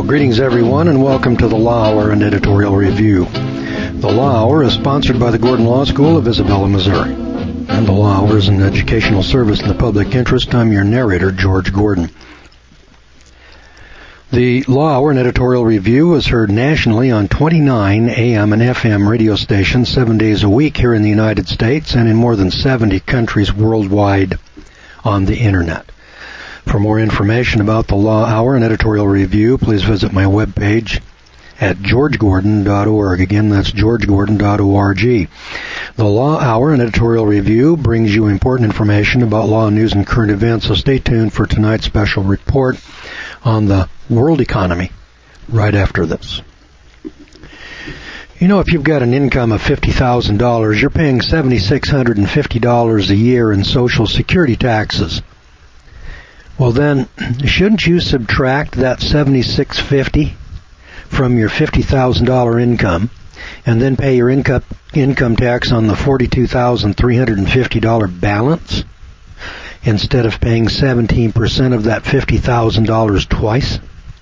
Greetings, everyone, and welcome to the Law Hour and Editorial Review. The Law Hour is sponsored by the Gordon Law School of Isabella, Missouri. And the Law Hour is an educational service in the public interest. I'm your narrator, George Gordon. The Law Hour and Editorial Review is heard nationally on 29 AM and FM radio stations 7 days a week here in the United States and in more than 70 countries worldwide on the Internet. For more information about the Law Hour and Editorial Review, please visit my webpage at georgegordon.org. Again, that's georgegordon.org. The Law Hour and Editorial Review brings you important information about law, news, and current events, so stay tuned for tonight's special report on the world economy right after this. You know, if you've got an income of $50,000, you're paying $7,650 a year in Social Security taxes. Well then, shouldn't you subtract that $7,650 from your $50,000 income and then pay your income tax on the $42,350 balance instead of paying 17% of that $50,000 twice?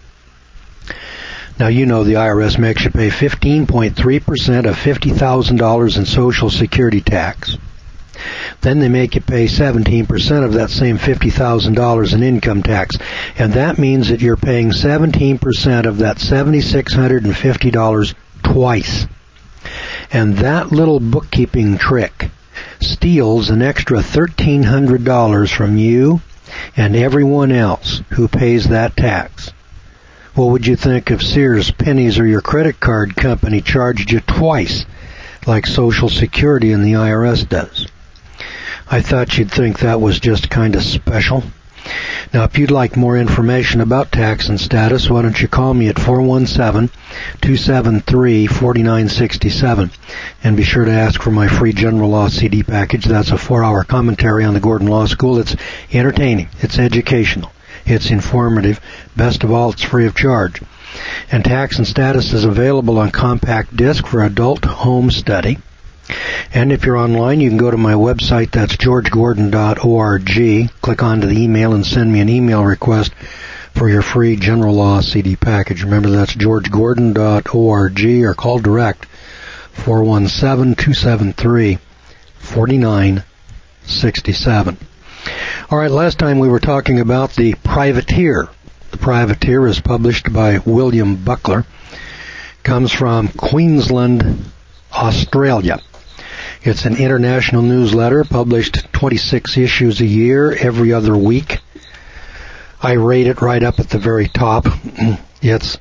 Now, you know the IRS makes you pay 15.3% of $50,000 in Social Security tax. Then they make you pay 17% of that same $50,000 in income tax. And that means that you're paying 17% of that $7,650 twice. And that little bookkeeping trick steals an extra $1,300 from you and everyone else who pays that tax. What would you think if Sears, Penny's, or your credit card company charged you twice like Social Security and the IRS does? I thought you'd think that was just kind of special. Now, if you'd like more information about tax and status, why don't you call me at 417-273-4967. And be sure to ask for my free general law CD package. That's a 4-hour commentary on the Gordon Law School. It's entertaining. It's educational. It's informative. Best of all, it's free of charge. And Tax and Status is available on compact disc for adult home study. And if you're online, you can go to my website, that's georgegordon.org, click onto the email and send me an email request for your free general law CD package. Remember, that's georgegordon.org, or call direct 417-273-4967. All right, last time we were talking about The Privateer. The Privateer is published by William Buckler. Comes from Queensland, Australia. It's an international newsletter published 26 issues a year, every other week. I rate it right up at the very top. It's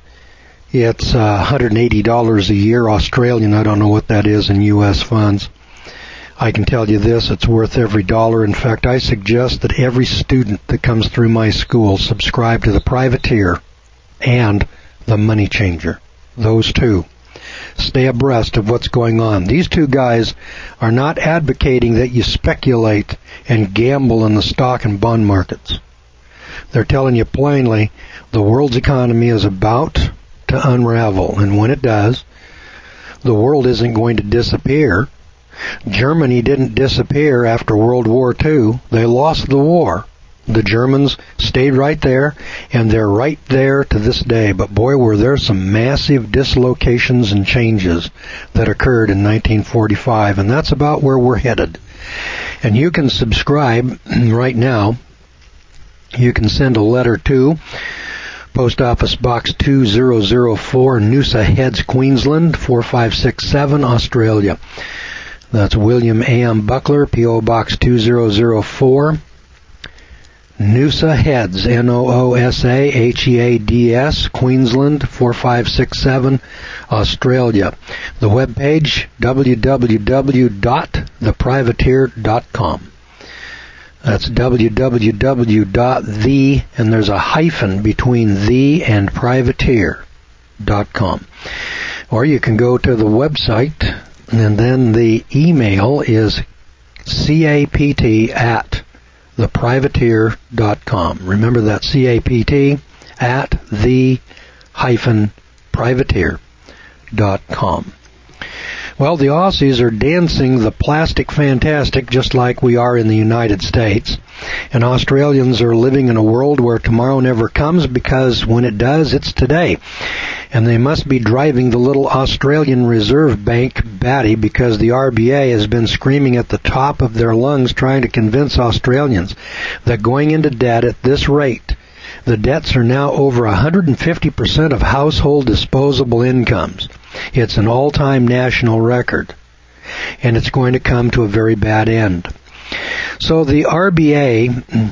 $180 a year Australian. I don't know what that is in U.S. funds. I can tell you this, it's worth every dollar. In fact, I suggest that every student that comes through my school subscribe to The Privateer and The Money Changer. Those two. Stay abreast of what's going on. These two guys are not advocating that you speculate and gamble in the stock and bond markets. They're telling you plainly the world's economy is about to unravel, and when it does, the world isn't going to disappear. Germany didn't disappear after World War II. They lost the war. The Germans stayed right there, and they're right there to this day. But boy, were there some massive dislocations and changes that occurred in 1945, and that's about where we're headed. And you can subscribe right now. You can send a letter to Post Office Box 2004, Noosa Heads, Queensland, 4567, Australia. That's William A.M. Buckler, P.O. Box 2004. Noosa Heads, Noosaheads, Queensland, 4567, Australia. The webpage, www.theprivateer.com. That's www.the, and there's a hyphen between the and privateer.com. Or you can go to the website, and then the email is capt@theprivateer.com. Remember that, capt@the-privateer.com. Well, the Aussies are dancing the plastic fantastic just like we are in the United States. And Australians are living in a world where tomorrow never comes, because when it does, it's today. And they must be driving the little Australian Reserve Bank batty, because the RBA has been screaming at the top of their lungs trying to convince Australians that going into debt at this rate, the debts are now over 150% of household disposable incomes. It's an all-time national record, and it's going to come to a very bad end. So the RBA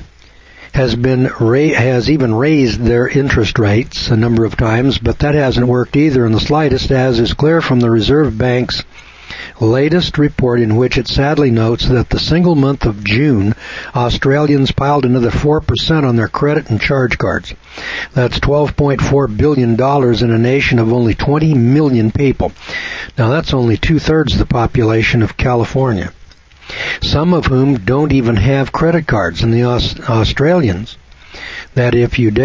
has even raised their interest rates a number of times, but that hasn't worked either in the slightest, as is clear from the Reserve Bank's latest report, in which it sadly notes that the single month of June, Australians piled another 4% on their credit and charge cards. That's $12.4 billion in a nation of only 20 million people. Now that's only 2/3 the population of California, some of whom don't even have credit cards. And the Australians, that if you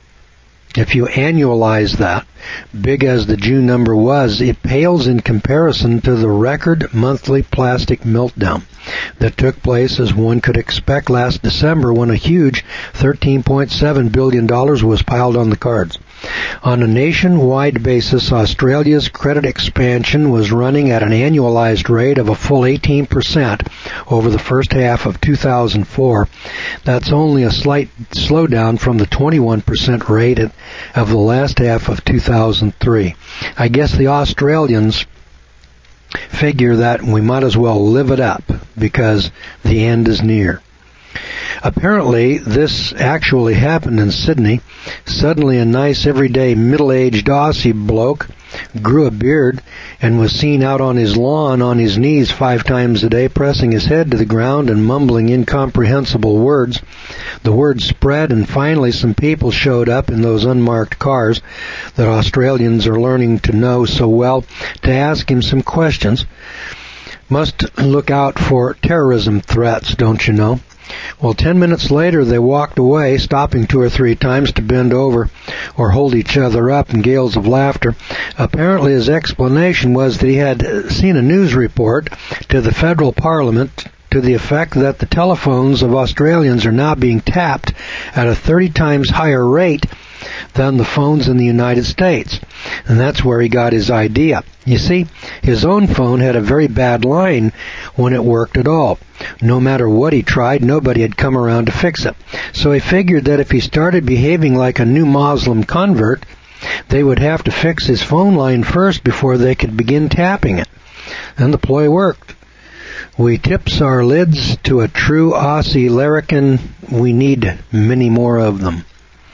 annualize that, big as the June number was, it pales in comparison to the record monthly plastic meltdown that took place, as one could expect, last December, when a huge $13.7 billion was piled on the cards. On a nationwide basis, Australia's credit expansion was running at an annualized rate of a full 18% over the first half of 2004. That's only a slight slowdown from the 21% rate of the last half of 2003. I guess the Australians figure that we might as well live it up, because the end is near. Apparently, this actually happened in Sydney. Suddenly, a nice, everyday, middle-aged Aussie bloke grew a beard and was seen out on his lawn on his knees 5 times a day, pressing his head to the ground and mumbling incomprehensible words. The word spread, and finally some people showed up in those unmarked cars that Australians are learning to know so well to ask him some questions. Must look out for terrorism threats, don't you know? Well, 10 minutes later, they walked away, stopping 2 or 3 times to bend over or hold each other up in gales of laughter. Apparently, his explanation was that he had seen a news report to the federal parliament to the effect that the telephones of Australians are now being tapped at a 30 times higher rate than the phones in the United States. And that's where he got his idea. You see, his own phone had a very bad line when it worked at all. No matter what he tried, nobody had come around to fix it. So he figured that if he started behaving like a new Muslim convert, they would have to fix his phone line first before they could begin tapping it. And the ploy worked. We tips our lids to a true Aussie larrikin. We need many more of them.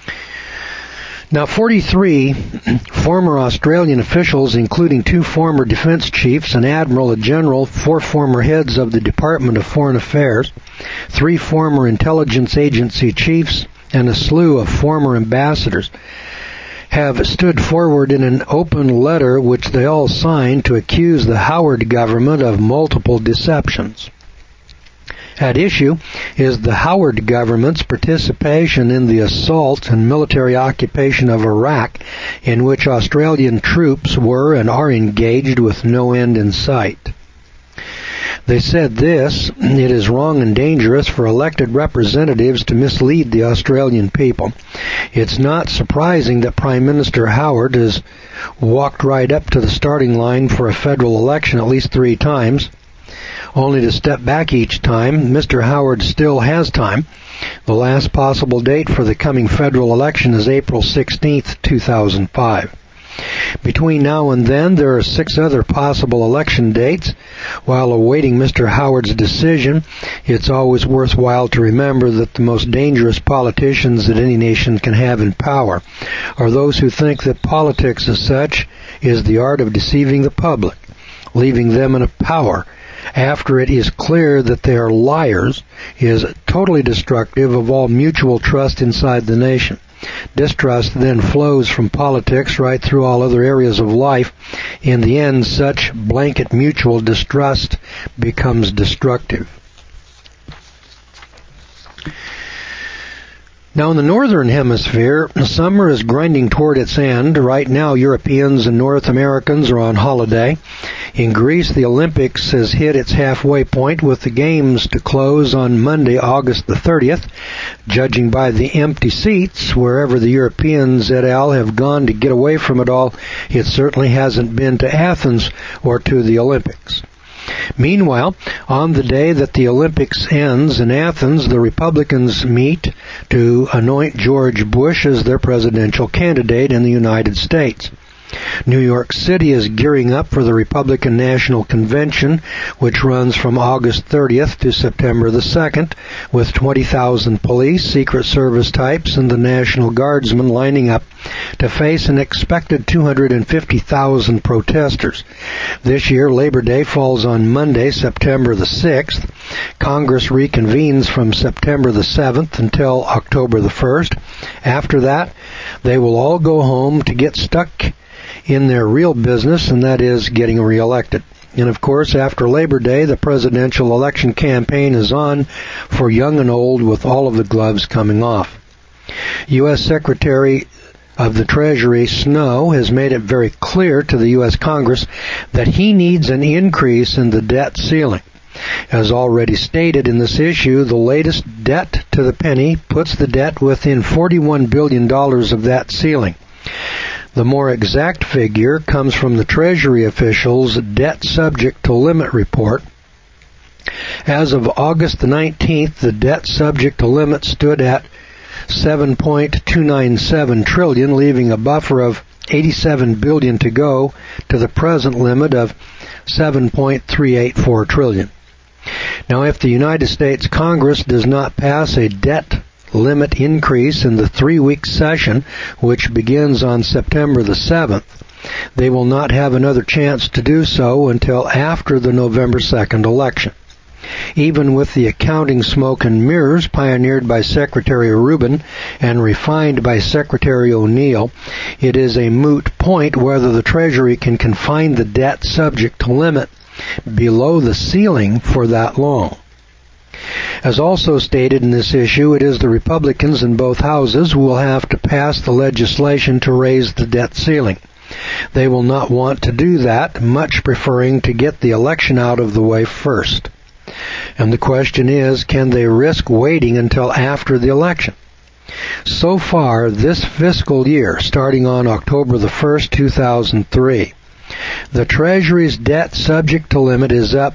Now, 43 former Australian officials, including 2 former defense chiefs, an admiral, a general, 4 former heads of the Department of Foreign Affairs, 3 former intelligence agency chiefs, and a slew of former ambassadors, have stood forward in an open letter which they all signed to accuse the Howard government of multiple deceptions. At issue is the Howard government's participation in the assault and military occupation of Iraq, in which Australian troops were and are engaged with no end in sight. They said this: it is wrong and dangerous for elected representatives to mislead the Australian people. It's not surprising that Prime Minister Howard has walked right up to the starting line for a federal election at least 3 times, only to step back each time. Mr. Howard still has time. The last possible date for the coming federal election is April 16th, 2005. Between now and then, there are 6 other possible election dates. While awaiting Mr. Howard's decision, it's always worthwhile to remember that the most dangerous politicians that any nation can have in power are those who think that politics as such is the art of deceiving the public, leaving them in a power after it is clear that they are liars, is totally destructive of all mutual trust inside the nation. Distrust then flows from politics right through all other areas of life. In the end, such blanket mutual distrust becomes destructive. Now, in the Northern Hemisphere, summer is grinding toward its end. Right now, Europeans and North Americans are on holiday. In Greece, the Olympics has hit its halfway point with the games to close on Monday, August the 30th. Judging by the empty seats, wherever the Europeans et al. Have gone to get away from it all, it certainly hasn't been to Athens or to the Olympics. Meanwhile, on the day that the Olympics ends in Athens, the Republicans meet to anoint George Bush as their presidential candidate in the United States. New York City is gearing up for the Republican National Convention, which runs from August 30th to September the 2nd, with 20,000 police, Secret Service types, and the National Guardsmen lining up to face an expected 250,000 protesters. This year, Labor Day falls on Monday, September the 6th. Congress reconvenes from September the 7th until October the 1st. After that, they will all go home to get stuck in their real business, and that is getting reelected. And of course, after Labor Day, the presidential election campaign is on for young and old, with all of the gloves coming off. U.S. Secretary of the Treasury Snow has made it very clear to the U.S. Congress that he needs an increase in the debt ceiling. As already stated in this issue, the latest debt to the penny puts the debt within $41 billion of that ceiling. The more exact figure comes from the Treasury officials' Debt Subject to Limit report. As of August the 19th, the debt subject to limit stood at $7.297 trillion, leaving a buffer of $87 billion to go to the present limit of $7.384 trillion. Now, if the United States Congress does not pass a debt limit increase in the 3-week session, which begins on September the 7th, they will not have another chance to do so until after the November 2nd election. Even with the accounting smoke and mirrors pioneered by Secretary Rubin and refined by Secretary O'Neill, it is a moot point whether the Treasury can confine the debt subject to limit below the ceiling for that long. As also stated in this issue, it is the Republicans in both houses who will have to pass the legislation to raise the debt ceiling. They will not want to do that, much preferring to get the election out of the way first. And the question is, can they risk waiting until after the election? So far, this fiscal year, starting on October the 1st, 2003, the Treasury's debt subject to limit is up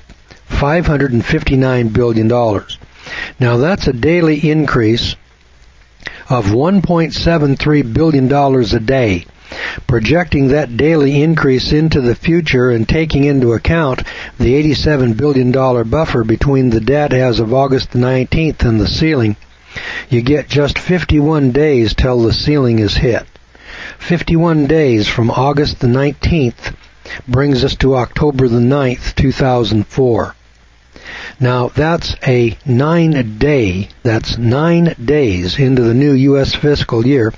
$559 billion. Now, that's a daily increase of $1.73 billion a day. Projecting that daily increase into the future and taking into account the $87 billion buffer between the debt as of August 19th and the ceiling, you get just 51 days till the ceiling is hit. 51 days from August the 19th brings us to October the 9th, 2004. Now, that's 9 days into the new U.S. fiscal year,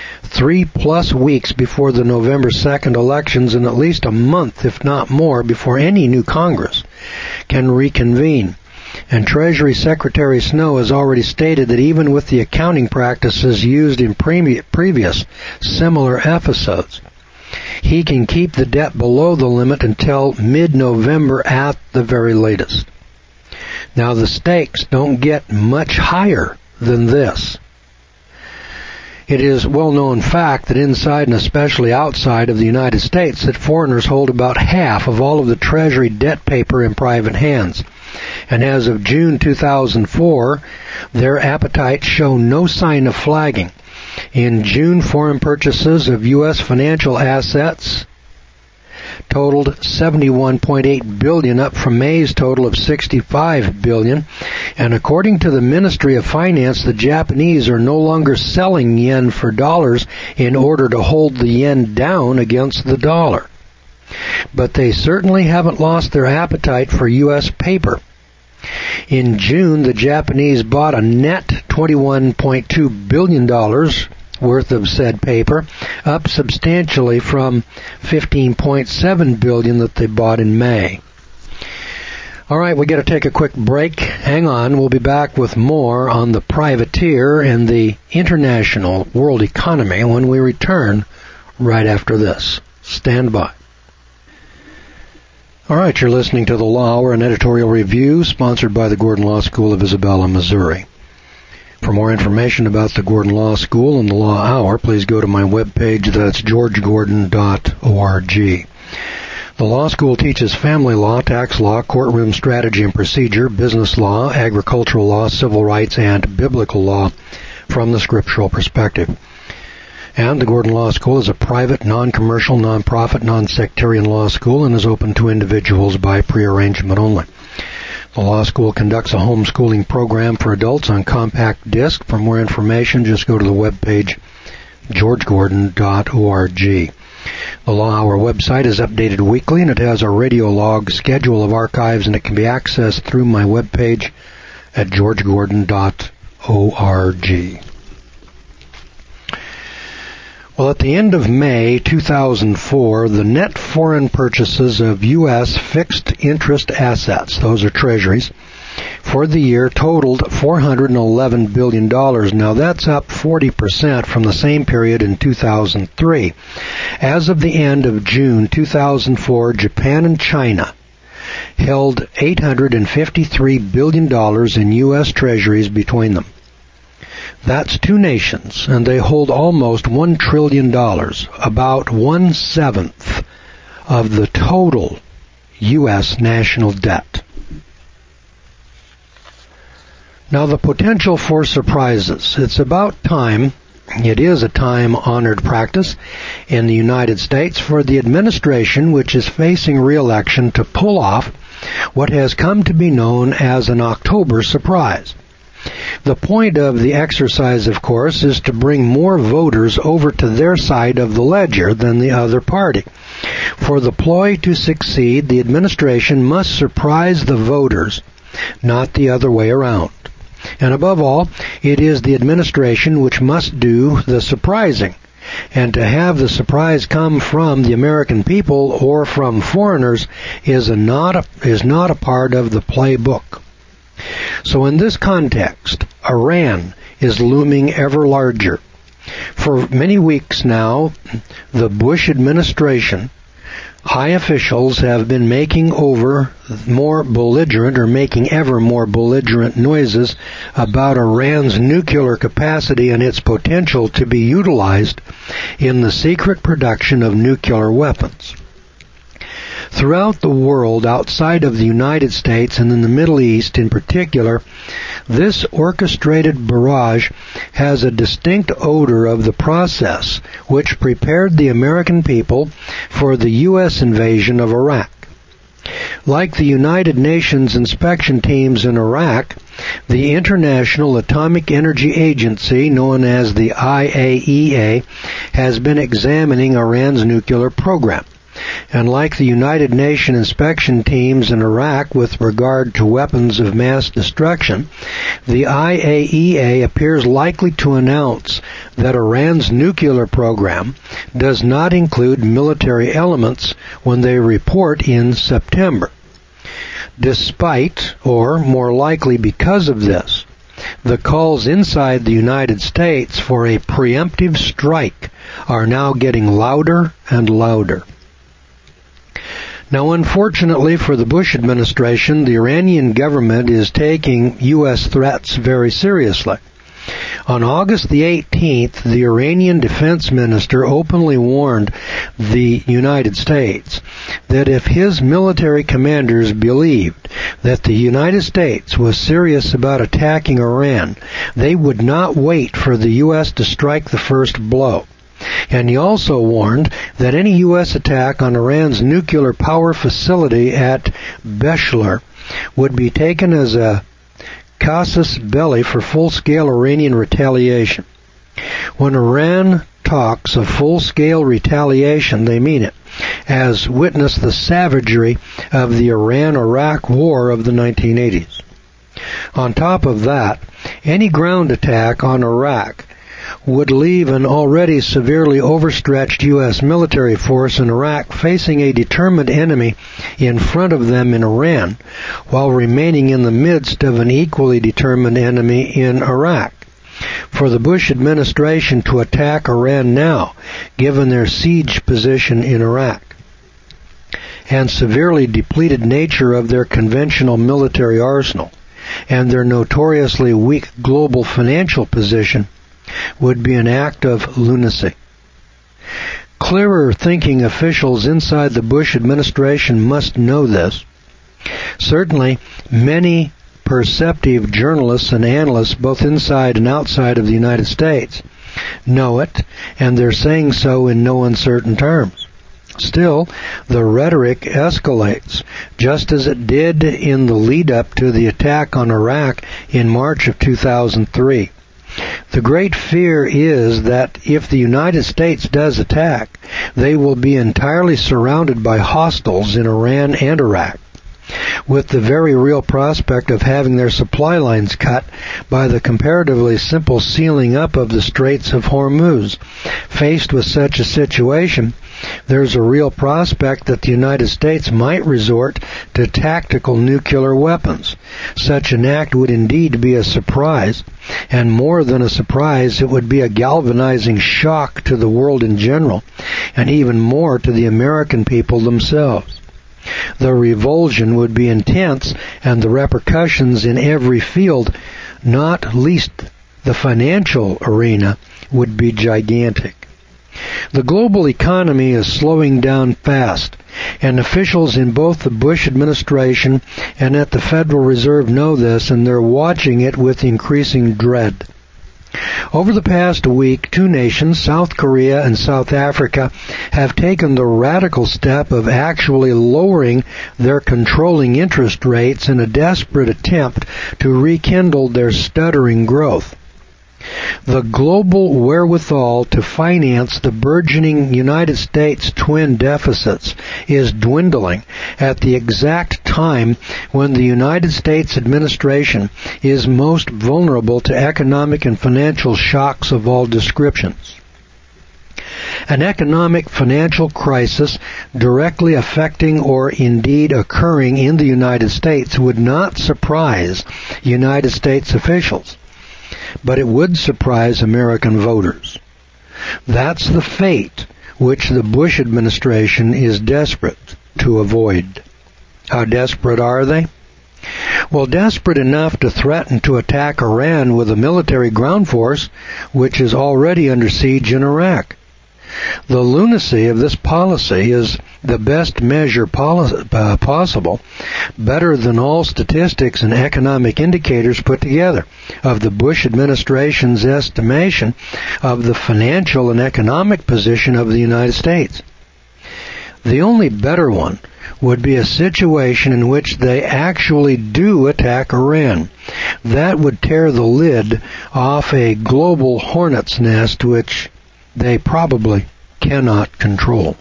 3+ weeks before the November 2nd elections, and at least a month, if not more, before any new Congress can reconvene. And Treasury Secretary Snow has already stated that even with the accounting practices used in previous similar episodes, he can keep the debt below the limit until mid-November at the very latest. Now, the stakes don't get much higher than this. It is a well-known fact that inside and especially outside of the United States that foreigners hold about half of all of the Treasury debt paper in private hands. And as of June 2004, their appetites show no sign of flagging. In June, foreign purchases of U.S. financial assets totaled $71.8 billion, up from May's total of $65 billion. And according to the Ministry of Finance, the Japanese are no longer selling yen for dollars in order to hold the yen down against the dollar. But they certainly haven't lost their appetite for U.S. paper. In June, the Japanese bought a net $21.2 billion worth of said paper, up substantially from $15.7 billion that they bought in May. All right, we got to take a quick break. Hang on, we'll be back with more on the privateer and the international world economy when we return right after this. Stand by. All right, you're listening to The Law Hour, an editorial review sponsored by the Gordon Law School of Isabella, Missouri. For more information about the Gordon Law School and the Law Hour, please go to my webpage. That's georgegordon.org. The law school teaches family law, tax law, courtroom strategy and procedure, business law, agricultural law, civil rights, and biblical law from the scriptural perspective. And the Gordon Law School is a private, non-commercial, non-profit, non-sectarian law school and is open to individuals by prearrangement only. The law school conducts a homeschooling program for adults on compact disc. For more information, just go to the webpage georgegordon.org. The Law Hour website is updated weekly, and it has a radio log schedule of archives, and it can be accessed through my webpage at georgegordon.org. Well, at the end of May 2004, the net foreign purchases of U.S. fixed interest assets, those are treasuries, for the year totaled $411 billion. Now that's up 40% from the same period in 2003. As of the end of June 2004, Japan and China held $853 billion in U.S. treasuries between them. That's two nations, and they hold almost $1 trillion, about 1/7 of the total U.S. national debt. Now, the potential for surprises. It's about time, it is a time-honored practice in the United States for the administration, which is facing re-election, to pull off what has come to be known as an October surprise. The point of the exercise, of course, is to bring more voters over to their side of the ledger than the other party. For the ploy to succeed, the administration must surprise the voters, not the other way around. And above all, it is the administration which must do the surprising. And to have the surprise come from the American people or from foreigners is not a part of the playbook. So in this context, Iran is looming ever larger. For many weeks now, the Bush administration, high officials have been making ever more belligerent noises about Iran's nuclear capacity and its potential to be utilized in the secret production of nuclear weapons. Throughout the world, outside of the United States and in the Middle East in particular, this orchestrated barrage has a distinct odor of the process which prepared the American people for the U.S. invasion of Iraq. Like the United Nations inspection teams in Iraq, the International Atomic Energy Agency, known as the IAEA, has been examining Iran's nuclear program. And like the United Nations inspection teams in Iraq with regard to weapons of mass destruction, the IAEA appears likely to announce that Iran's nuclear program does not include military elements when they report in September. Despite, or more likely because of this, the calls inside the United States for a preemptive strike are now getting louder and louder. Now, unfortunately for the Bush administration, the Iranian government is taking U.S. threats very seriously. On August the 18th, the Iranian defense minister openly warned the United States that if his military commanders believed that the United States was serious about attacking Iran, they would not wait for the U.S. to strike the first blow. And he also warned that any U.S. attack on Iran's nuclear power facility at Beshelar would be taken as a casus belli for full-scale Iranian retaliation. When Iran talks of full-scale retaliation, they mean it, as witness the savagery of the Iran-Iraq War of the 1980s. On top of that, any ground attack on Iraq would leave an already severely overstretched U.S. military force in Iraq facing a determined enemy in front of them in Iran, while remaining in the midst of an equally determined enemy in Iraq. For the Bush administration to attack Iran now, given their siege position in Iraq, and severely depleted nature of their conventional military arsenal, and their notoriously weak global financial position would be an act of lunacy. Clearer thinking officials inside the Bush administration must know this. Certainly, many perceptive journalists and analysts, both inside and outside of the United States, know it, and they're saying so in no uncertain terms. Still, the rhetoric escalates, just as it did in the lead-up to the attack on Iraq in March of 2003. The great fear is that if the United States does attack, they will be entirely surrounded by hostiles in Iran and Iraq, with the very real prospect of having their supply lines cut by the comparatively simple sealing up of the Straits of Hormuz. Faced with such a situation, there's a real prospect that the United States might resort to tactical nuclear weapons. Such an act would indeed be a surprise, and more than a surprise, it would be a galvanizing shock to the world in general, and even more to the American people themselves. The revulsion would be intense, and the repercussions in every field, not least the financial arena, would be gigantic. The global economy is slowing down fast, and officials in both the Bush administration and at the Federal Reserve know this, and they're watching it with increasing dread. Over the past week, two nations, South Korea and South Africa, have taken the radical step of actually lowering their controlling interest rates in a desperate attempt to rekindle their stuttering growth. The global wherewithal to finance the burgeoning United States twin deficits is dwindling at the exact time when the United States administration is most vulnerable to economic and financial shocks of all descriptions. An economic financial crisis directly affecting or indeed occurring in the United States would not surprise United States officials, but it would surprise American voters. That's the fate which the Bush administration is desperate to avoid. How desperate are they? Well, desperate enough to threaten to attack Iran with a military ground force which is already under siege in Iraq. The lunacy of this policy is the best measure possible, better than all statistics and economic indicators put together, of the Bush administration's estimation of the financial and economic position of the United States. The only better one would be a situation in which they actually do attack Iran. That would tear the lid off a global hornet's nest which they probably cannot control.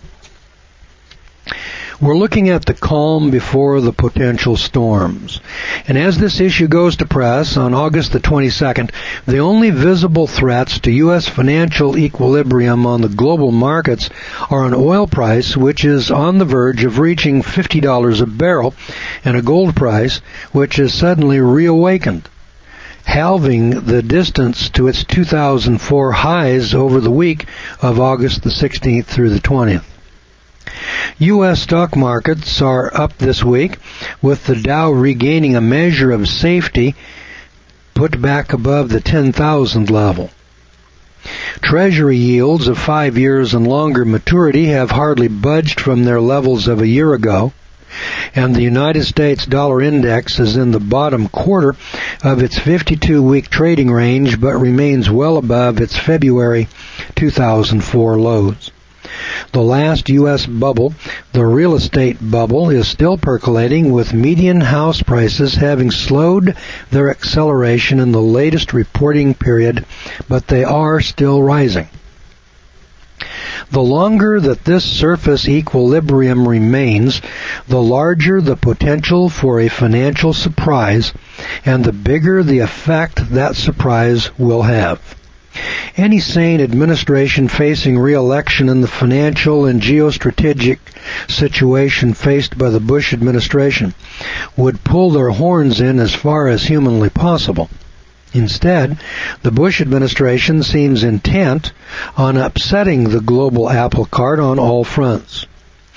We're looking at the calm before the potential storms. And as this issue goes to press on August the 22nd, the only visible threats to U.S. financial equilibrium on the global markets are an oil price which is on the verge of reaching $50 a barrel and a gold price which is suddenly reawakened, halving the distance to its 2004 highs over the week of August the 16th through the 20th. U.S. stock markets are up this week, with the Dow regaining a measure of safety put back above the 10,000 level. Treasury yields of 5 years and longer maturity have hardly budged from their levels of a year ago, and the United States dollar index is in the bottom quarter of its 52-week trading range, but remains well above its February 2004 lows. The last U.S. bubble, the real estate bubble, is still percolating, with median house prices having slowed their acceleration in the latest reporting period, but they are still rising. The longer that this surface equilibrium remains, the larger the potential for a financial surprise, and the bigger the effect that surprise will have. Any sane administration facing re-election in the financial and geostrategic situation faced by the Bush administration would pull their horns in as far as humanly possible. Instead, the Bush administration seems intent on upsetting the global apple cart on all fronts.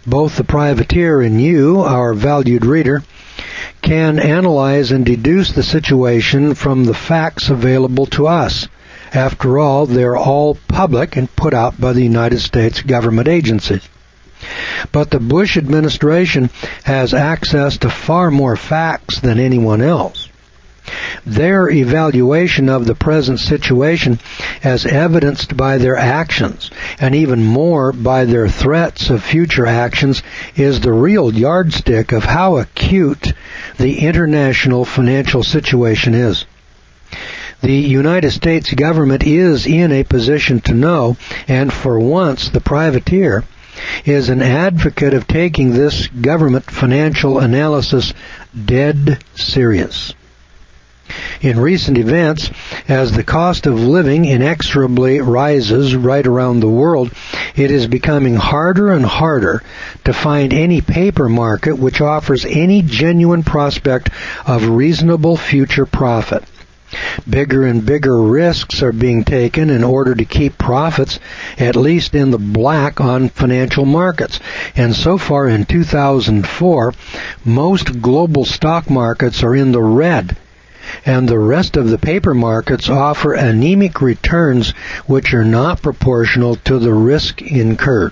Both the privateer and you, our valued reader, can analyze and deduce the situation from the facts available to us. After all, they're all public and put out by the United States government agencies. But the Bush administration has access to far more facts than anyone else. Their evaluation of the present situation, as evidenced by their actions, and even more by their threats of future actions, is the real yardstick of how acute the international financial situation is. The United States government is in a position to know, and for once the privateer is an advocate of taking this government financial analysis dead serious. In recent events, as the cost of living inexorably rises right around the world, it is becoming harder and harder to find any paper market which offers any genuine prospect of reasonable future profit. Bigger and bigger risks are being taken in order to keep profits at least in the black on financial markets. And so far in 2004, most global stock markets are in the red, and the rest of the paper markets offer anemic returns which are not proportional to the risk incurred.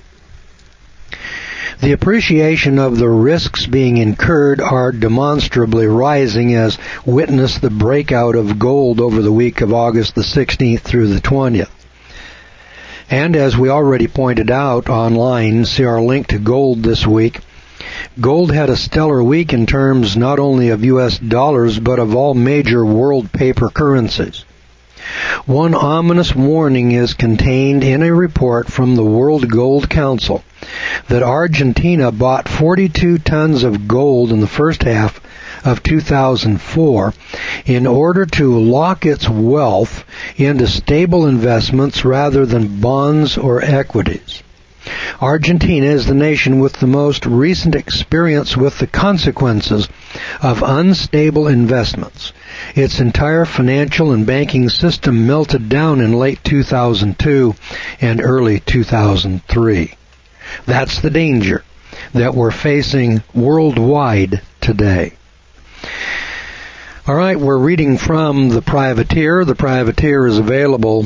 The appreciation of the risks being incurred are demonstrably rising, as witness the breakout of gold over the week of August the 16th through the 20th. And as we already pointed out online, see our link to gold this week, gold had a stellar week in terms not only of U.S. dollars, but of all major world paper currencies. One ominous warning is contained in a report from the World Gold Council that Argentina bought 42 tons of gold in the first half of 2004 in order to lock its wealth into stable investments rather than bonds or equities. Argentina is the nation with the most recent experience with the consequences of unstable investments. Its entire financial and banking system melted down in late 2002 and early 2003. That's the danger that we're facing worldwide today. All right, we're reading from The Privateer. The Privateer is available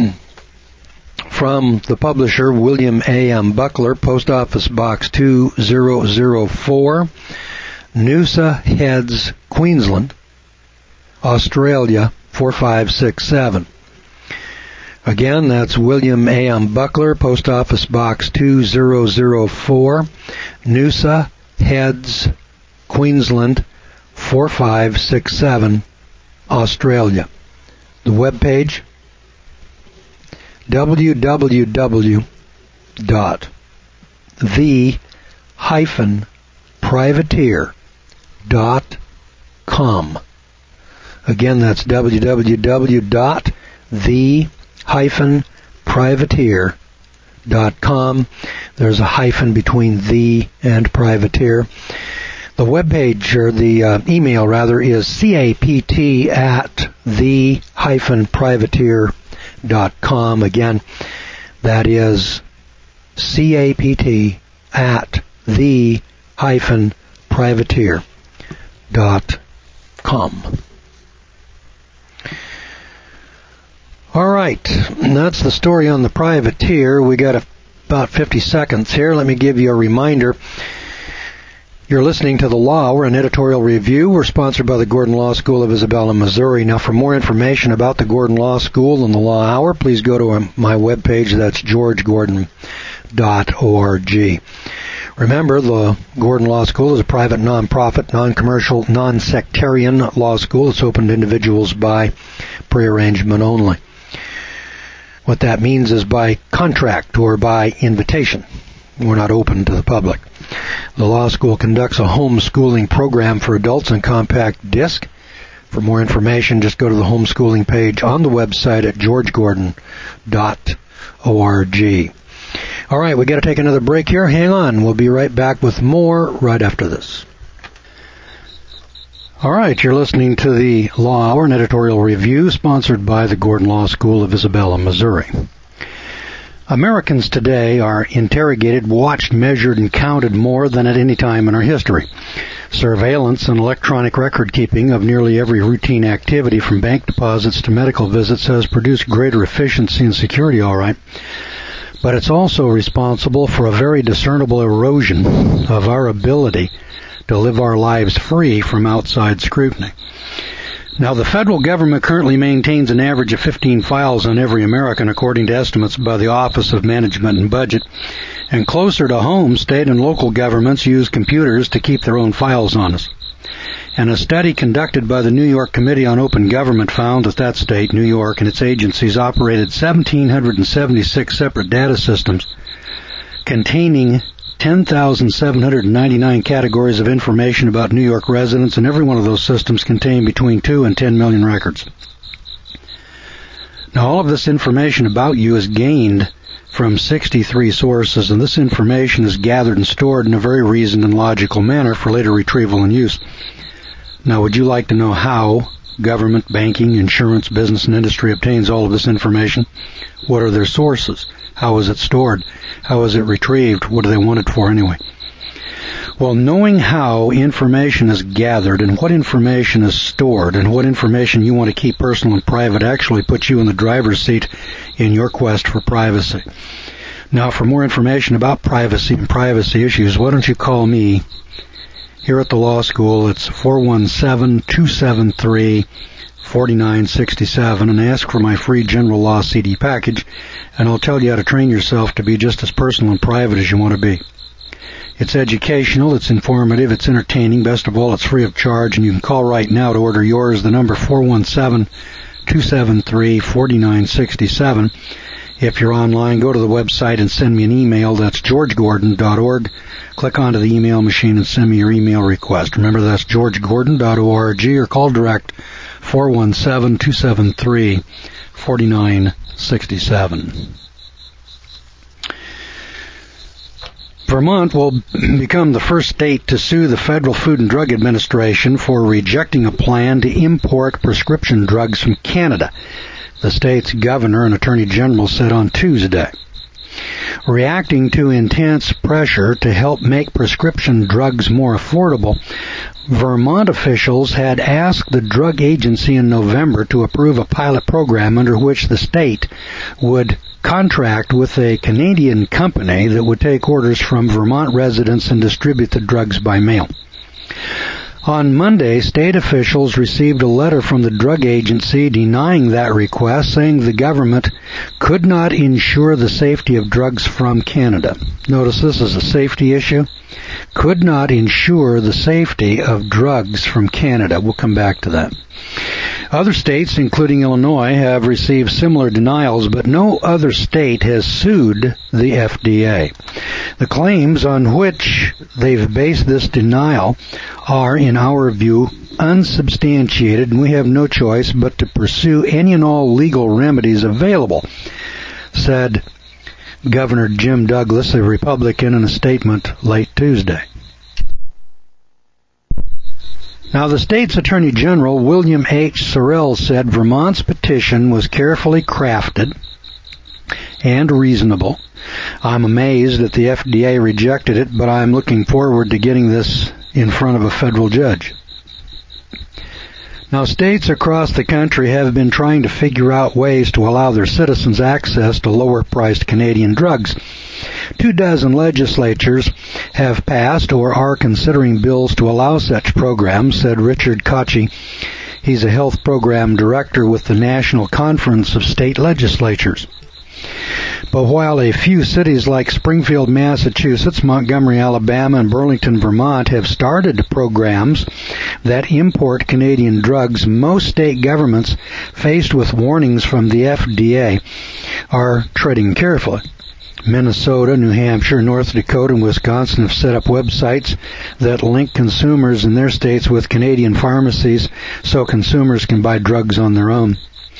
from the publisher William A.M. Buckler, Post Office Box 2004, Noosa Heads, Queensland, Australia 4567. Again, that's William A.M. Buckler, Post Office Box 2004, Noosa Heads, Queensland 4567, Australia. The webpage, www.the-privateer.com. Again, that's www.the-privateer.com. There's a hyphen between the and privateer. The webpage, or the email rather, is capt@the-privateer.com. Again, that is capt@the-privateer.com. All right, that's the story on the privateer. We got about 50 seconds here. Let me give you a reminder. You're listening to The Law Hour, an editorial review. We're sponsored by the Gordon Law School of Isabella, Missouri. Now, for more information about the Gordon Law School and the Law Hour, please go to my webpage. That's georgegordon.org. Remember, the Gordon Law School is a private, non-profit, non-commercial, non-sectarian law school. It's open to individuals by prearrangement only. What that means is by contract or by invitation. We're not open to the public. The law school conducts a homeschooling program for adults on compact disc. For more information, just go to the homeschooling page on the website at georgegordon.org. All right, we got to take another break here. Hang on. We'll be right back with more right after this. All right, you're listening to the Law Hour, an editorial review sponsored by the Gordon Law School of Isabella, Missouri. Americans today are interrogated, watched, measured, and counted more than at any time in our history. Surveillance and electronic record-keeping of nearly every routine activity from bank deposits to medical visits has produced greater efficiency and security, all right. But it's also responsible for a very discernible erosion of our ability to live our lives free from outside scrutiny. Now, the federal government currently maintains an average of 15 files on every American, according to estimates by the Office of Management and Budget. And closer to home, state and local governments use computers to keep their own files on us. And a study conducted by the New York Committee on Open Government found that state, New York, and its agencies operated 1,776 separate data systems containing 10,799 categories of information about New York residents, and every one of those systems contained between 2 and 10 million records. Now, all of this information about you is gained from 63 sources, and this information is gathered and stored in a very reasoned and logical manner for later retrieval and use. Now, would you like to know how government, banking, insurance, business, and industry obtains all of this information? What are their sources? How is it stored? How is it retrieved? What do they want it for anyway? Well, knowing how information is gathered and what information is stored and what information you want to keep personal and private actually puts you in the driver's seat in your quest for privacy. Now, for more information about privacy and privacy issues, why don't you call me here at the law school? It's 417-273-4967 and ask for my free general law CD package, and I'll tell you how to train yourself to be just as personal and private as you want to be. It's educational, it's informative, it's entertaining. Best of all, it's free of charge, and you can call right now to order yours. The number 417-273-4967. If you're online, go to the website and send me an email. That's georgegordon.org. Click onto the email machine and send me your email request. Remember, that's georgegordon.org, or call direct 417-273-4967. Vermont will become the first state to sue the Federal Food and Drug Administration for rejecting a plan to import prescription drugs from Canada, the state's governor and attorney general said on Tuesday. Reacting to intense pressure to help make prescription drugs more affordable, Vermont officials had asked the drug agency in November to approve a pilot program under which the state would contract with a Canadian company that would take orders from Vermont residents and distribute the drugs by mail. On Monday, state officials received a letter from the drug agency denying that request, saying the government could not ensure the safety of drugs from Canada. Notice this is a safety issue. Could not ensure the safety of drugs from Canada. We'll come back to that. Other states, including Illinois, have received similar denials, but no other state has sued the FDA. The claims on which they've based this denial are, in our view, unsubstantiated, and we have no choice but to pursue any and all legal remedies available, said Governor Jim Douglas, a Republican, in a statement late Tuesday. Now, the state's Attorney General, William H. Sorrell, said Vermont's petition was carefully crafted and reasonable. I'm amazed that the FDA rejected it, but I'm looking forward to getting this in front of a federal judge. Now, states across the country have been trying to figure out ways to allow their citizens access to lower-priced Canadian drugs. 24 legislatures have passed or are considering bills to allow such programs, said Richard Kochi. He's a health program director with the National Conference of State Legislatures. But while a few cities like Springfield, Massachusetts, Montgomery, Alabama, and Burlington, Vermont have started programs that import Canadian drugs, most state governments, faced with warnings from the FDA, are treading carefully. Minnesota, New Hampshire, North Dakota, and Wisconsin have set up websites that link consumers in their states with Canadian pharmacies so consumers can buy drugs on their own.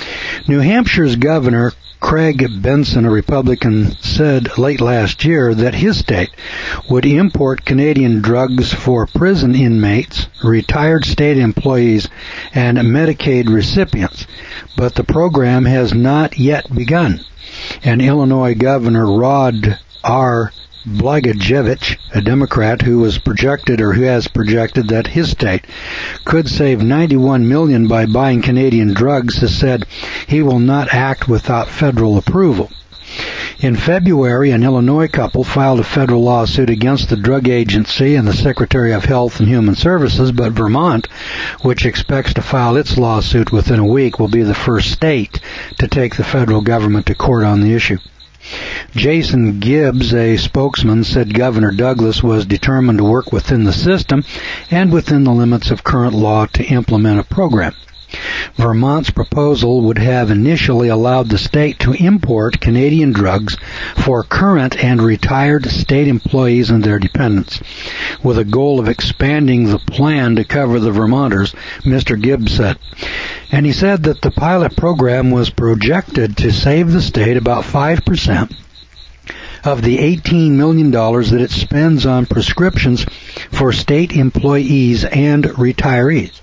New Hampshire's Governor Craig Benson, a Republican, said late last year that his state would import Canadian drugs for prison inmates, retired state employees, and Medicaid recipients, but the program has not yet begun. And Illinois Governor Rod R. Blagojevich, a Democrat who has projected that his state could save $91 million by buying Canadian drugs, has said he will not act without federal approval. In February, an Illinois couple filed a federal lawsuit against the drug agency and the Secretary of Health and Human Services, but Vermont, which expects to file its lawsuit within a week, will be the first state to take the federal government to court on the issue. Jason Gibbs, a spokesman, said Governor Douglas was determined to work within the system and within the limits of current law to implement a program. Vermont's proposal would have initially allowed the state to import Canadian drugs for current and retired state employees and their dependents, with a goal of expanding the plan to cover the Vermonters, Mr. Gibbs said. And he said that the pilot program was projected to save the state about 5% of the $18 million that it spends on prescriptions for state employees and retirees.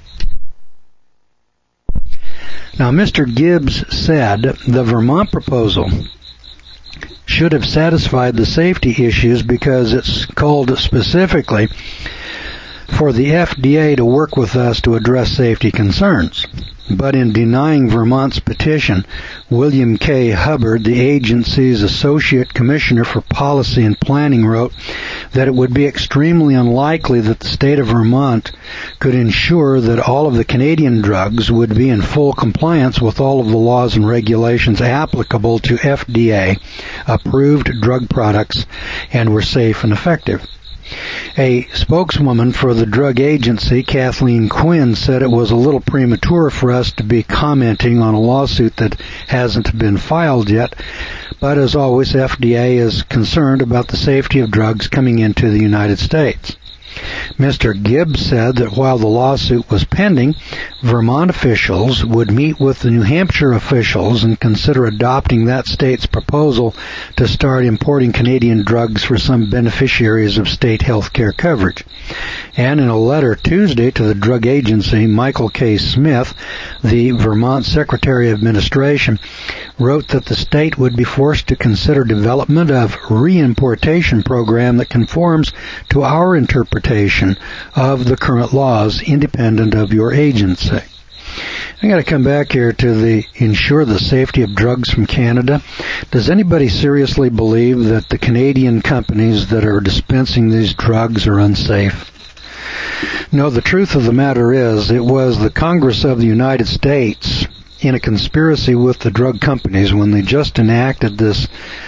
Now, Mr. Gibbs said the Vermont proposal should have satisfied the safety issues because it's called specifically for the FDA to work with us to address safety concerns. But in denying Vermont's petition, William K. Hubbard, the agency's Associate Commissioner for Policy and Planning, wrote that it would be extremely unlikely that the state of Vermont could ensure that all of the Canadian drugs would be in full compliance with all of the laws and regulations applicable to FDA-approved drug products and were safe and effective. A spokeswoman for the drug agency, Kathleen Quinn, said it was a little premature for us to be commenting on a lawsuit that hasn't been filed yet, but as always, FDA is concerned about the safety of drugs coming into the United States. Mr. Gibbs said that while the lawsuit was pending, Vermont officials would meet with the New Hampshire officials and consider adopting that state's proposal to start importing Canadian drugs for some beneficiaries of state health care coverage. And in a letter Tuesday to the drug agency, Michael K. Smith, the Vermont Secretary of Administration, wrote that the state would be forced to consider development of reimportation program that conforms to our interpretation of the current laws independent of your agency. I got to come back here to ensure the safety of drugs from Canada. Does anybody seriously believe that the Canadian companies that are dispensing these drugs are unsafe? No, the truth of the matter is it was the Congress of the United States in a conspiracy with the drug companies when they just enacted this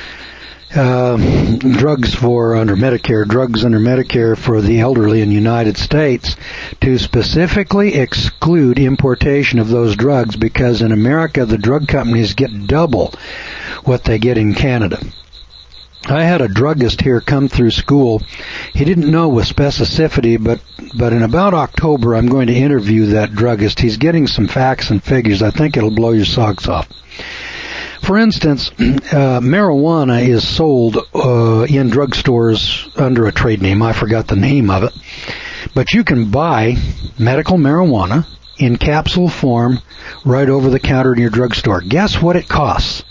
drugs under Medicare for the elderly in the United States to specifically exclude importation of those drugs because in America the drug companies get double what they get in Canada. I had a druggist here come through school. He didn't know with specificity, but in about October I'm going to interview that druggist. He's getting some facts and figures. I think it'll blow your socks off. For instance, marijuana is sold in drugstores under a trade name. I forgot the name of it. But you can buy medical marijuana in capsule form right over the counter in your drugstore. Guess what it costs?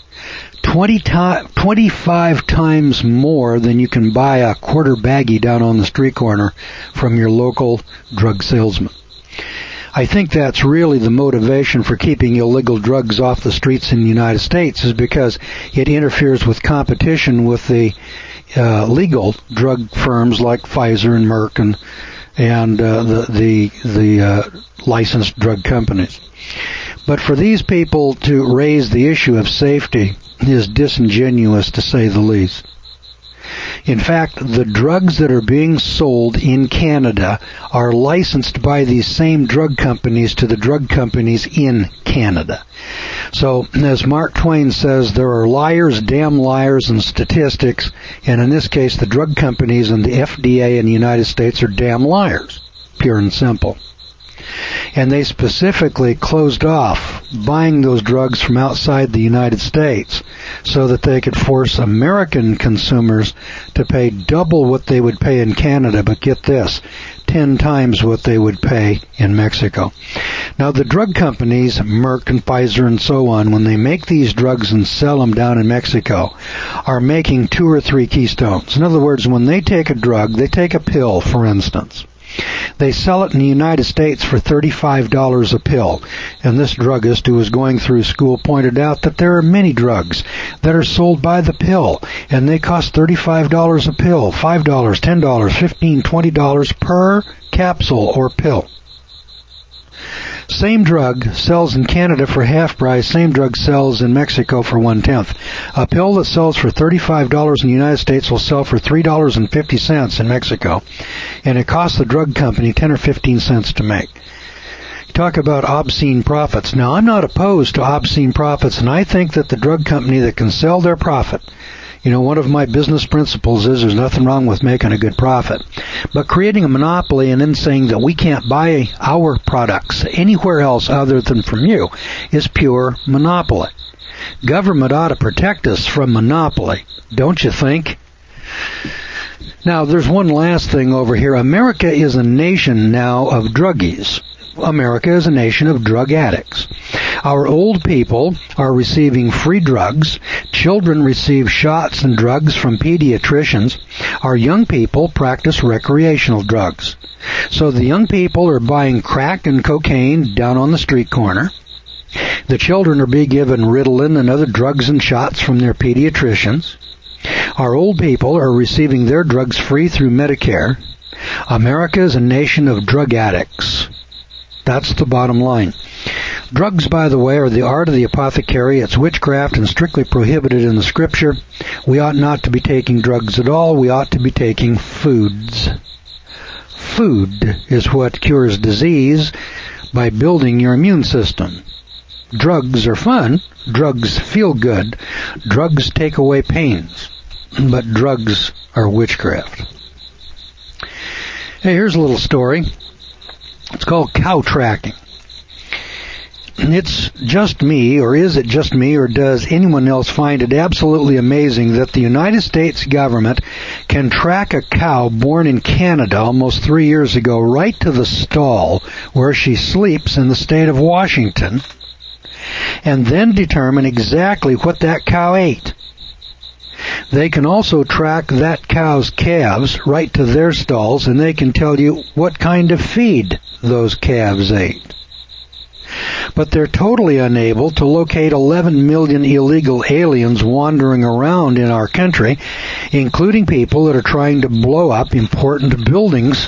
25 times more than you can buy a quarter baggie down on the street corner from your local drug salesman. I think that's really the motivation for keeping illegal drugs off the streets in the United States is because it interferes with competition with the legal drug firms like Pfizer and Merck and the licensed drug companies. But for these people to raise the issue of safety is disingenuous, to say the least. In fact, the drugs that are being sold in Canada are licensed by these same drug companies to the drug companies in Canada. So, as Mark Twain says, there are liars, damn liars, and statistics, and in this case, the drug companies and the FDA in the United States are damn liars, pure and simple. And they specifically closed off buying those drugs from outside the United States so that they could force American consumers to pay double what they would pay in Canada, but get this, 10 times what they would pay in Mexico. Now, the drug companies, Merck and Pfizer and so on, when they make these drugs and sell them down in Mexico, are making 2 or 3 keystones. In other words, when they take a drug, they take a pill, for instance. They sell it in the United States for $35 a pill. And this druggist who was going through school pointed out that there are many drugs that are sold by the pill, and they cost $35 a pill, $5, $10, $15, $20 per capsule or pill. Same drug sells in Canada for half price. Same drug sells in Mexico for 1/10. A pill that sells for $35 in the United States will sell for $3.50 in Mexico, and it costs the drug company 10 or 15 cents to make. Talk about obscene profits. Now, I'm not opposed to obscene profits, and I think that the drug company that can sell their profit, one of my business principles is there's nothing wrong with making a good profit. But creating a monopoly and then saying that we can't buy our products anywhere else other than from you is pure monopoly. Government ought to protect us from monopoly, don't you think? Now, there's one last thing over here. America is a nation now of druggies. America is a nation of drug addicts. Our old people are receiving free drugs. Children receive shots and drugs from pediatricians. Our young people practice recreational drugs. So the young people are buying crack and cocaine down on the street corner. The children are being given Ritalin and other drugs and shots from their pediatricians. Our old people are receiving their drugs free through Medicare. America is a nation of drug addicts. That's the bottom line. Drugs, by the way, are the art of the apothecary. It's witchcraft and strictly prohibited in the Scripture. We ought not to be taking drugs at all. We ought to be taking foods. Food is what cures disease by building your immune system. Drugs are fun. Drugs feel good. Drugs take away pains. But drugs are witchcraft. Hey, here's a little story. It's called cow tracking. It's just me, or is it just me, or does anyone else find it absolutely amazing that the United States government can track a cow born in Canada almost 3 years ago right to the stall where she sleeps in the state of Washington, and then determine exactly what that cow ate? They can also track that cow's calves right to their stalls, and they can tell you what kind of feed those calves ate. But they're totally unable to locate 11 million illegal aliens wandering around in our country, including people that are trying to blow up important buildings.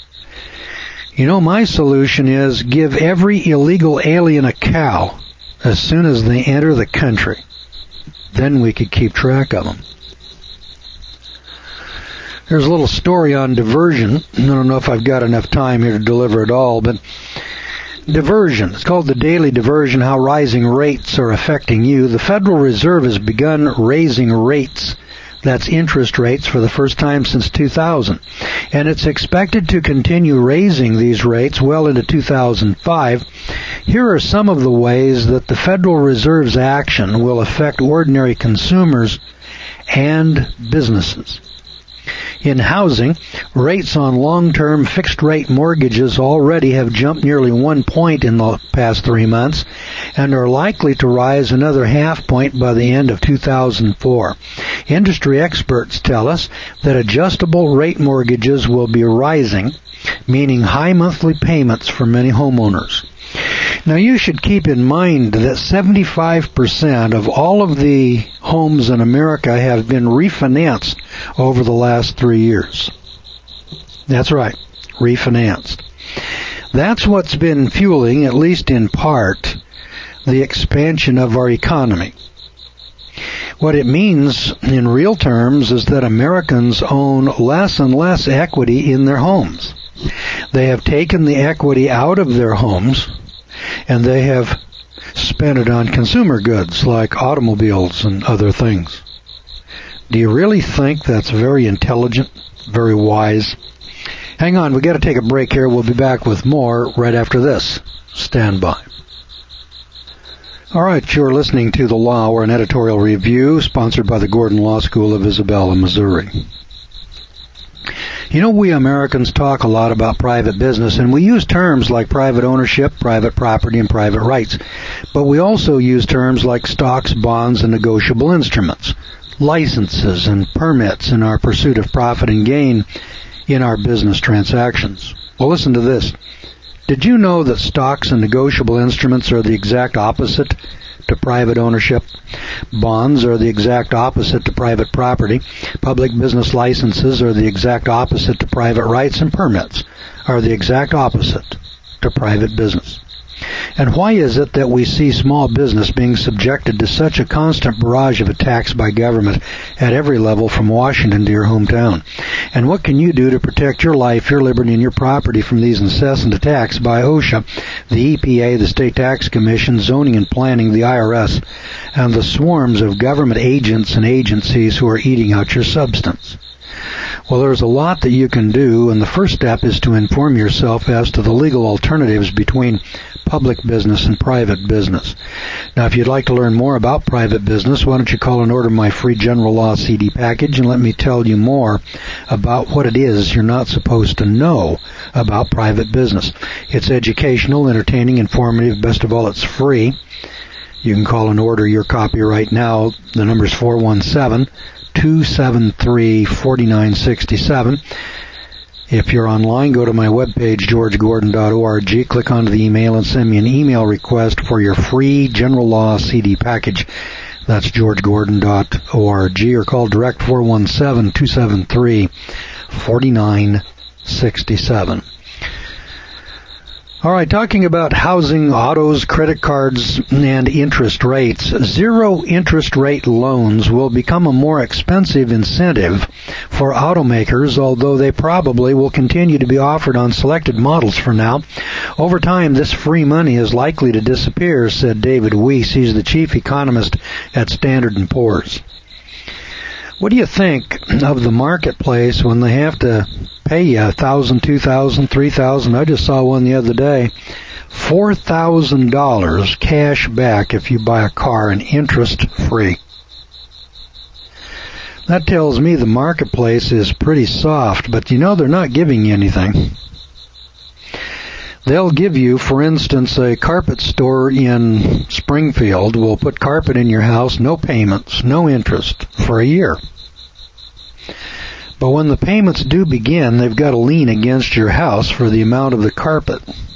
My solution is give every illegal alien a cow as soon as they enter the country. Then we could keep track of them. There's a little story on diversion. I don't know if I've got enough time here to deliver it all, but diversion. It's called the Daily Diversion, how rising rates are affecting you. The Federal Reserve has begun raising rates. That's interest rates for the first time since 2000. And it's expected to continue raising these rates well into 2005. Here are some of the ways that the Federal Reserve's action will affect ordinary consumers and businesses. In housing, rates on long-term fixed-rate mortgages already have jumped nearly 1 point in the past 3 months and are likely to rise another half point by the end of 2004. Industry experts tell us that adjustable rate mortgages will be rising, meaning high monthly payments for many homeowners. Now, you should keep in mind that 75% of all of the homes in America have been refinanced over the last 3 years. That's right, refinanced. That's what's been fueling, at least in part, the expansion of our economy. What it means in real terms is that Americans own less and less equity in their homes. They have taken the equity out of their homes, and they have spent it on consumer goods like automobiles and other things. Do you really think that's very intelligent, very wise? Hang on, we got to take a break here. We'll be back with more right after this. Stand by. All right, you're listening to The Law Hour, an editorial review sponsored by the Gordon Law School of Isabella, Missouri. You know, we Americans talk a lot about private business, and we use terms like private ownership, private property, and private rights. But we also use terms like stocks, bonds, and negotiable instruments, licenses, and permits in our pursuit of profit and gain in our business transactions. Well, listen to this. Did you know that stocks and negotiable instruments are the exact opposite to private ownership? Bonds are the exact opposite to private property. Public business licenses are the exact opposite to private rights, and permits are the exact opposite to private business. And why is it that we see small business being subjected to such a constant barrage of attacks by government at every level from Washington to your hometown? And what can you do to protect your life, your liberty, and your property from these incessant attacks by OSHA, the EPA, the State Tax Commission, Zoning and Planning, the IRS, and the swarms of government agents and agencies who are eating out your substance? Well, there's a lot that you can do, and the first step is to inform yourself as to the legal alternatives between public business and private business. Now, if you'd like to learn more about private business, why don't you call and order my free General Law CD package and let me tell you more about what it is you're not supposed to know about private business. It's educational, entertaining, informative. Best of all, it's free. You can call and order your copy right now. The number's 417-273-4967. If you're online, go to my webpage, georgegordon.org, click onto the email and send me an email request for your free General Law CD package. That's georgegordon.org, or call direct 417-273-4967. All right, talking about housing, autos, credit cards, and interest rates. Zero interest rate loans will become a more expensive incentive for automakers, although they probably will continue to be offered on selected models for now. Over time, this free money is likely to disappear, said David Weiss. He's the chief economist at Standard & Poor's. What do you think of the marketplace when they have to pay you $1,000, $2,000, $3,000? I just saw one the other day. $4,000 cash back if you buy a car and interest free. That tells me the marketplace is pretty soft, but you know they're not giving you anything. They'll give you, for instance, a carpet store in Springfield will put carpet in your house, no payments, no interest, for a year. But when the payments do begin, they've got a lien against your house for the amount of the carpet.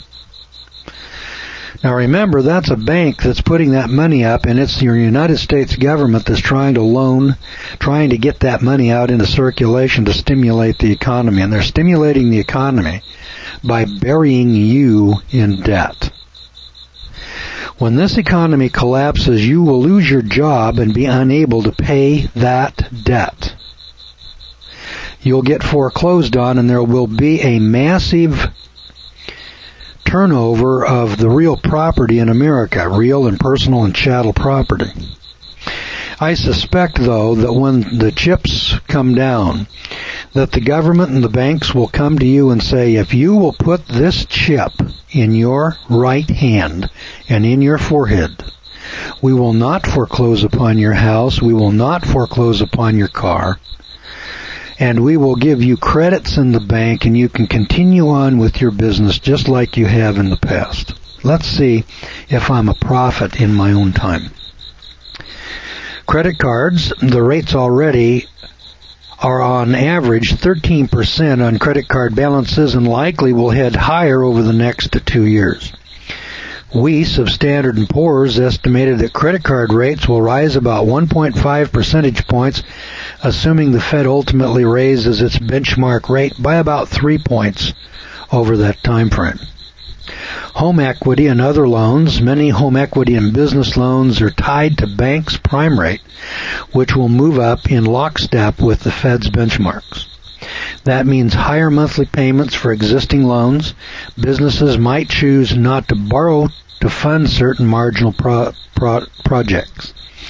Now remember, that's a bank that's putting that money up, and it's your United States government that's trying to get that money out into circulation to stimulate the economy. And they're stimulating the economy by burying you in debt. When this economy collapses, you will lose your job and be unable to pay that debt. You'll get foreclosed on, and there will be a massive turnover of the real property in America, real and personal and chattel property. I suspect, though, that when the chips come down, that the government and the banks will come to you and say, if you will put this chip in your right hand and in your forehead, we will not foreclose upon your house, we will not foreclose upon your car, and we will give you credits in the bank, and you can continue on with your business just like you have in the past. Let's see if I'm a prophet in my own time. Credit cards, the rates already are on average 13% on credit card balances and likely will head higher over the next 2 years. Weiss of Standard & Poor's estimated that credit card rates will rise about 1.5 percentage points, assuming the Fed ultimately raises its benchmark rate by about 3 points over that time frame. Home equity and other loans, many home equity and business loans are tied to banks' prime rate, which will move up in lockstep with the Fed's benchmarks. That means higher monthly payments for existing loans. Businesses might choose not to borrow to fund certain marginal projects.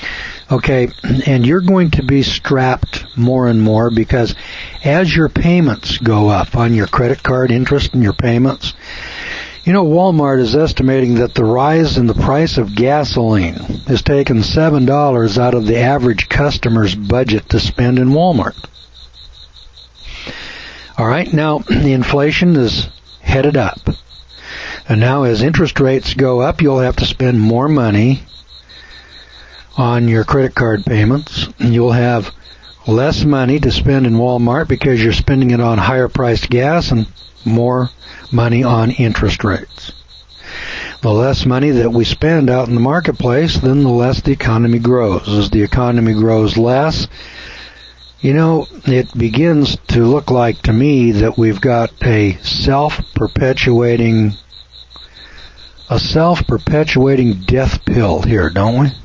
Okay, and you're going to be strapped more and more because as your payments go up on your credit card interest and your payments, Walmart is estimating that the rise in the price of gasoline has taken $7 out of the average customer's budget to spend in Walmart. All right, now the inflation is headed up. And now as interest rates go up, you'll have to spend more money on your credit card payments. You'll have less money to spend in Walmart because you're spending it on higher priced gas and more money on interest rates. The less money that we spend out in the marketplace, then the less the economy grows. As the economy grows less, it begins to look like to me that we've got a self-perpetuating death pill here, don't we?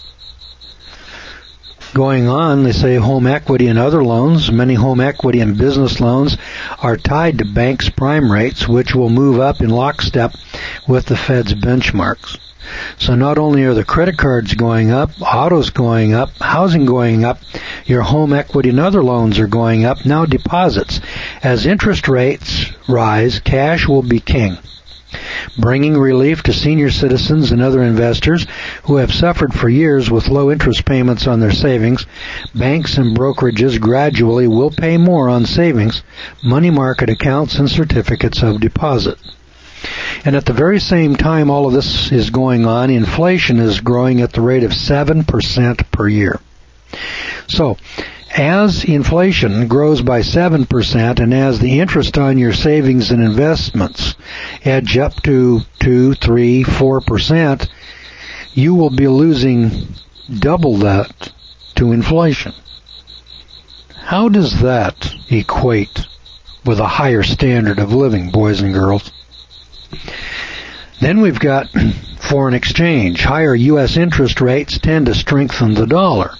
Going on, they say home equity and other loans. Many home equity and business loans are tied to banks' prime rates, which will move up in lockstep with the Fed's benchmarks. So not only are the credit cards going up, autos going up, housing going up, your home equity and other loans are going up. Now deposits. As interest rates rise, cash will be king, bringing relief to senior citizens and other investors who have suffered for years with low interest payments on their savings. Banks and brokerages gradually will pay more on savings, money market accounts, and certificates of deposit. And at the very same time all of this is going on, inflation is growing at the rate of 7% per year. So, as inflation grows by 7% and as the interest on your savings and investments edge up to 2, 3, 4%, you will be losing double that to inflation. How does that equate with a higher standard of living, boys and girls? Then we've got foreign exchange. Higher U.S. interest rates tend to strengthen the dollar,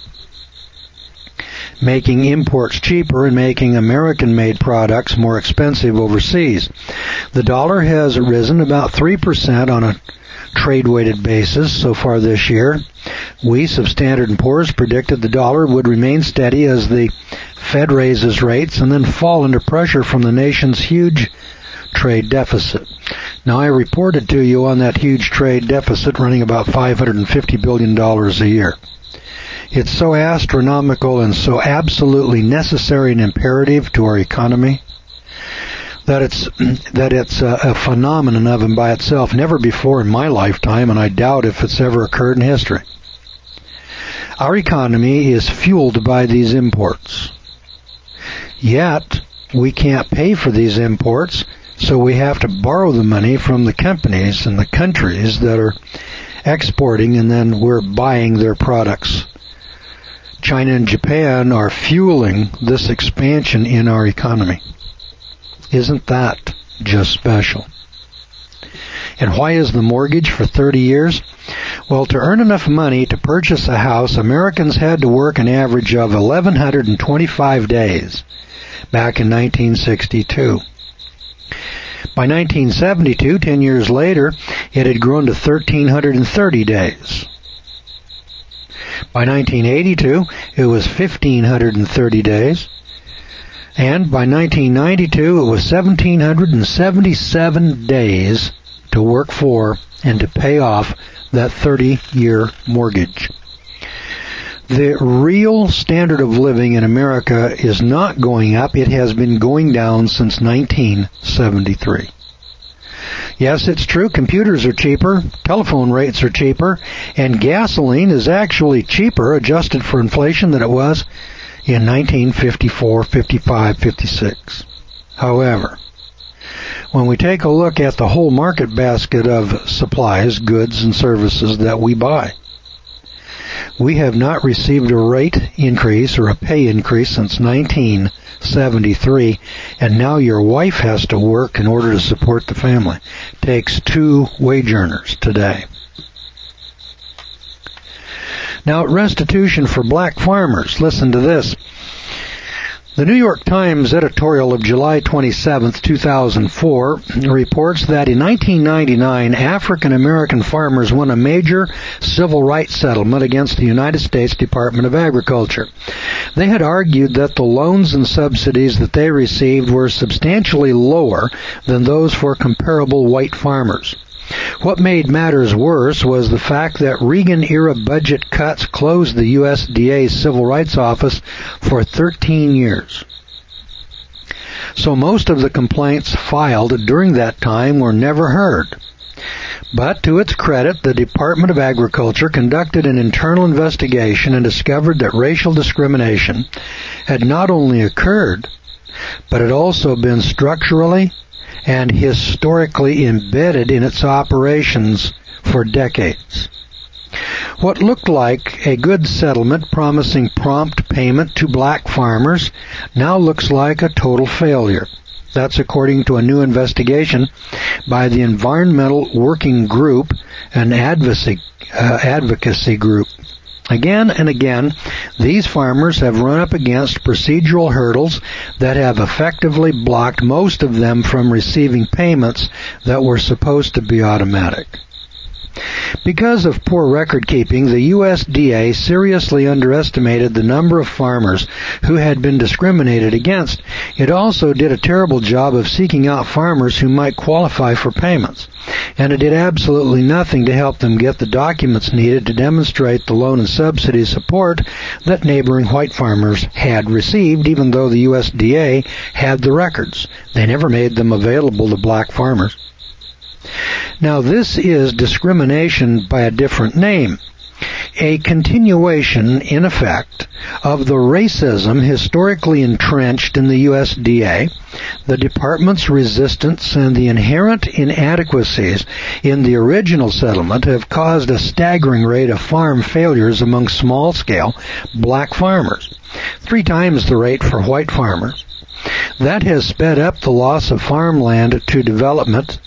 making imports cheaper and making American-made products more expensive overseas. The dollar has risen about 3% on a trade-weighted basis so far this year. We, Standard & Poor's, predicted the dollar would remain steady as the Fed raises rates and then fall under pressure from the nation's huge trade deficit. Now, I reported to you on that huge trade deficit running about $550 billion a year. It's so astronomical and so absolutely necessary and imperative to our economy that it's a phenomenon of and by itself, never before in my lifetime, and I doubt if it's ever occurred in history. Our economy is fueled by these imports. Yet, we can't pay for these imports, so we have to borrow the money from the companies and the countries that are exporting, and then we're buying their products. China and Japan are fueling this expansion in our economy. Isn't that just special? And why is the mortgage for 30 years? Well, to earn enough money to purchase a house, Americans had to work an average of 1,125 days back in 1962. By 1972, 10 years later, it had grown to 1,330 days. By 1982, it was 1,530 days. And by 1992, it was 1,777 days to work for and to pay off that 30-year mortgage. The real standard of living in America is not going up. It has been going down since 1973. Yes, it's true, computers are cheaper, telephone rates are cheaper, and gasoline is actually cheaper, adjusted for inflation, than it was in 1954, 55, 56. However, when we take a look at the whole market basket of supplies, goods, and services that we buy, we have not received a rate increase or a pay increase since 1973, and now your wife has to work in order to support the family. It takes 2 wage earners today. Now, restitution for black farmers. Listen to this. The New York Times editorial of July 27, 2004 reports that in 1999, African American farmers won a major civil rights settlement against the United States Department of Agriculture. They had argued that the loans and subsidies that they received were substantially lower than those for comparable white farmers. What made matters worse was the fact that Reagan-era budget cuts closed the USDA's Civil Rights Office for 13 years. So most of the complaints filed during that time were never heard. But to its credit, the Department of Agriculture conducted an internal investigation and discovered that racial discrimination had not only occurred, but had also been structurally and historically embedded in its operations for decades. What looked like a good settlement promising prompt payment to black farmers now looks like a total failure. That's according to a new investigation by the Environmental Working Group, an advocacy group. Again and again, these farmers have run up against procedural hurdles that have effectively blocked most of them from receiving payments that were supposed to be automatic. Because of poor record keeping, the USDA seriously underestimated the number of farmers who had been discriminated against. It also did a terrible job of seeking out farmers who might qualify for payments, and it did absolutely nothing to help them get the documents needed to demonstrate the loan and subsidy support that neighboring white farmers had received, even though the USDA had the records. They never made them available to black farmers. Now, this is discrimination by a different name, a continuation, in effect, of the racism historically entrenched in the USDA, the department's resistance, and the inherent inadequacies in the original settlement have caused a staggering rate of farm failures among small-scale black farmers, 3 times the rate for white farmers. That has sped up the loss of farmland to development.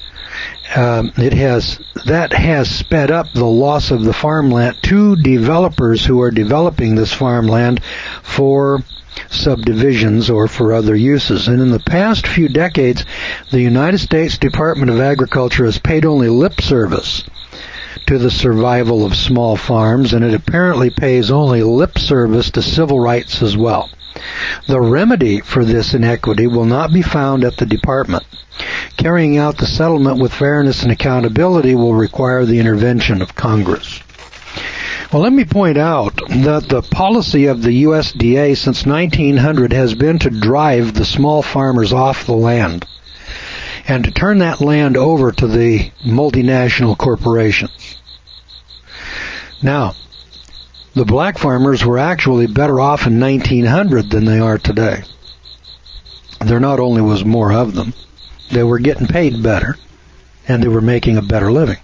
That has sped up the loss of the farmland to developers who are developing this farmland for subdivisions or for other uses. And in the past few decades, the United States Department of Agriculture has paid only lip service to the survival of small farms, and it apparently pays only lip service to civil rights as well. The remedy for this inequity will not be found at the department. Carrying out the settlement with fairness and accountability will require the intervention of Congress. Well, let me point out that the policy of the USDA since 1900 has been to drive the small farmers off the land and to turn that land over to the multinational corporations. Now, the black farmers were actually better off in 1900 than they are today. There not only was more of them, they were getting paid better, and they were making a better living.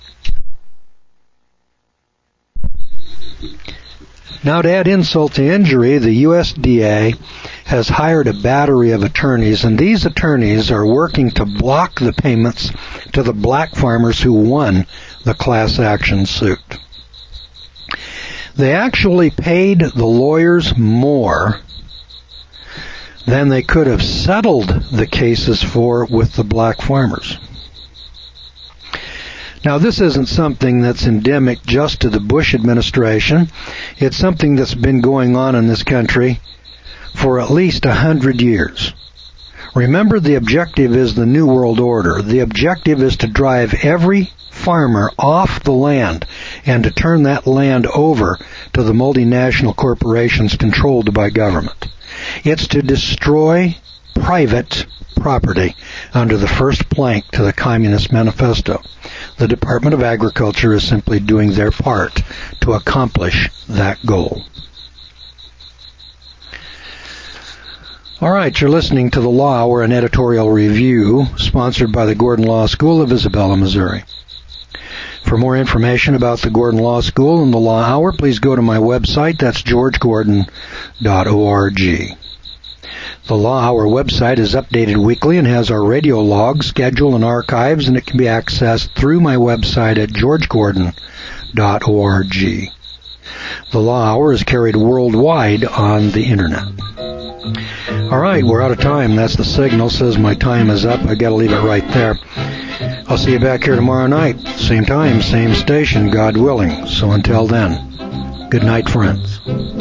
Now, to add insult to injury, the USDA has hired a battery of attorneys, and these attorneys are working to block the payments to the black farmers who won the class action suit. They actually paid the lawyers more than they could have settled the cases for with the black farmers. Now, this isn't something that's endemic just to the Bush administration. It's something that's been going on in this country for at least 100 years. Remember, the objective is the New World Order. The objective is to drive every farmer off the land and to turn that land over to the multinational corporations controlled by government. It's to destroy private property under the first plank to the Communist Manifesto. The Department of Agriculture is simply doing their part to accomplish that goal. All right, you're listening to The Law Hour, an editorial review sponsored by the Gordon Law School of Isabella, Missouri. For more information about the Gordon Law School and the Law Hour, please go to my website. That's georgegordon.org. The Law Hour website is updated weekly and has our radio log, schedule, and archives, and it can be accessed through my website at georgegordon.org. The Law Hour is carried worldwide on the Internet. All right, we're out of time. That's the signal. Says my time is up. I got to leave it right there. I'll see you back here tomorrow night. Same time, same station, God willing. So until then, good night, friends.